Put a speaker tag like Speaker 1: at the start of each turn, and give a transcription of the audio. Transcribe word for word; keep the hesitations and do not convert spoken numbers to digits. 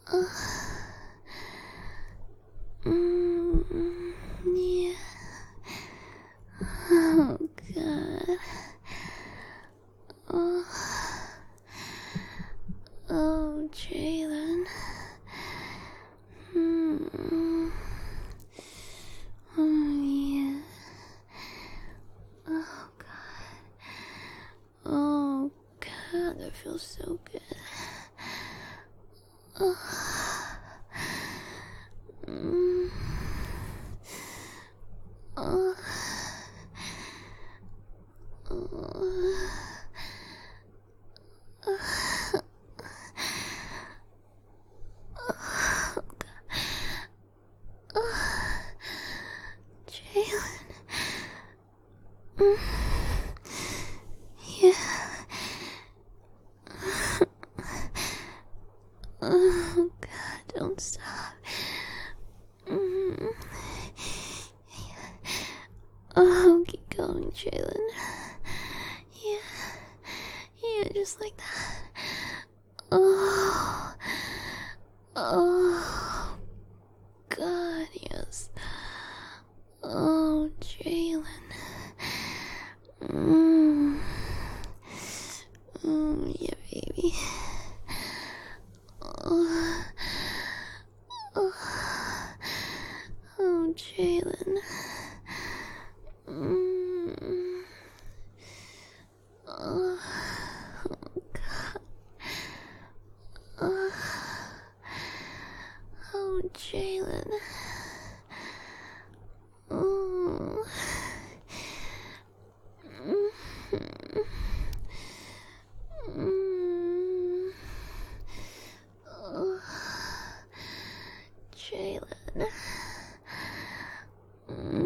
Speaker 1: Uh, mm, yeah. Oh, God. Oh, oh Jalen. Hmm. Oh, yeah. Oh, God. Oh, God, that feels so good. Oh. Mm. Oh. Oh. Oh, God. Oh. Jalen. Mm. Yeah. Oh, God, don't stop. Mm. Oh, keep going, Jalen. Yeah. Yeah, just like that. Oh. Oh. God, yes. Oh, Jalen. Mm. Mm, yeah, baby. Oh. Oh. Oh, Jalen. Mm. Oh. Oh, God. Oh. Oh, Jalen. Oh. Mm. Mm. Oh. Jalen. Mm.